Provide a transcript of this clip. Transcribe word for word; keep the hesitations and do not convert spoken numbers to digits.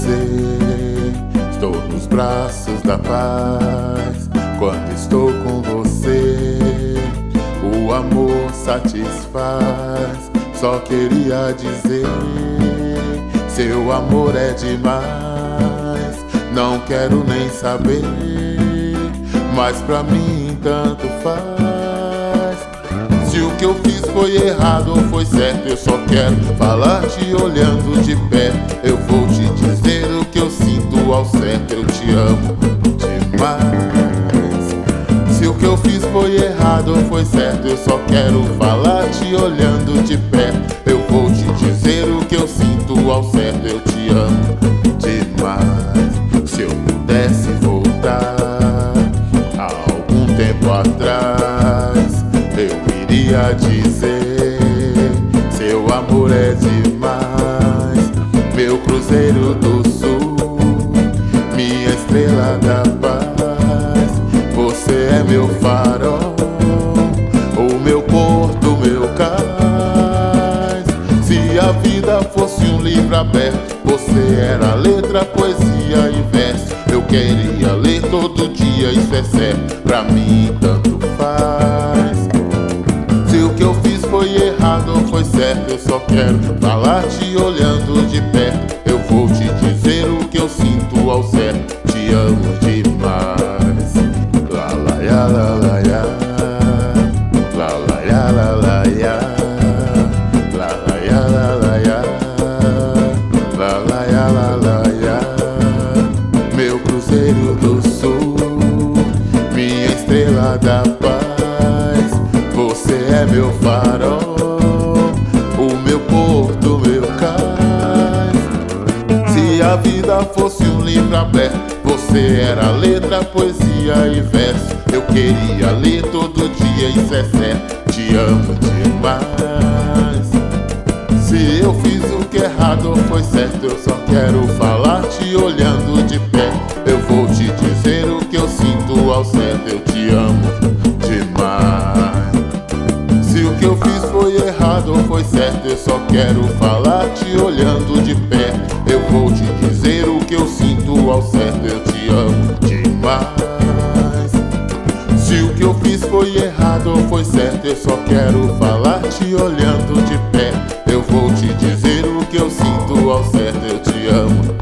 você, estou nos braços da paz. Quando estou com você, o amor satisfaz. Só queria dizer, seu amor é demais. Não quero nem saber, mas pra mim tanto faz. Se o que eu fiz foi errado ou foi certo, eu só quero falar te olhando de perto. Eu vou te dizer o que eu sinto ao certo, eu te amo demais. Se o que eu fiz foi errado ou foi certo, eu só quero falar te olhando de perto. Eu vou te dizer o que eu sinto ao certo, eu te amo demais. Se eu pudesse voltar a algum tempo atrás, eu iria dizer, seu amor é demais. Meu cruzeiro do sul, minha estrela da paz. Você é meu farol, o meu porto, meu cais. Se a vida fosse um livro aberto, você era letra, poesia e verso. Eu queria ler todo dia, isso é certo, pra mim tanto faz. Se o que eu fiz foi errado ou foi certo, eu só quero falar te olhando de perto. Eu vou te dizer o que eu sinto ao certo, te amo demais. La la ya, la la ya, la la ya, la la ya, la la ya, la la ya, la la ya, la la ya. Meu cruzeiro do sul, minha estrela da paz. Você é meu farol, o meu porto, meu cais. Se a vida fosse um livro aberto, você era letra, poesia e verso. Eu queria ler todo dia, isso é certo, te amo demais. Se eu fiz o que errado ou foi certo, eu só quero falar te olhando de perto. Eu vou te dizer o que eu sinto ao certo, eu te amo demais. Se o que eu fiz foi errado ou foi certo, eu só quero falar te olhando de perto. Eu vou te dizer o que eu sinto ao certo, eu te amo demais. Se o que eu fiz foi errado ou foi certo, eu só quero falar te olhando de perto. Eu vou te dizer o que eu sinto ao certo, eu te amo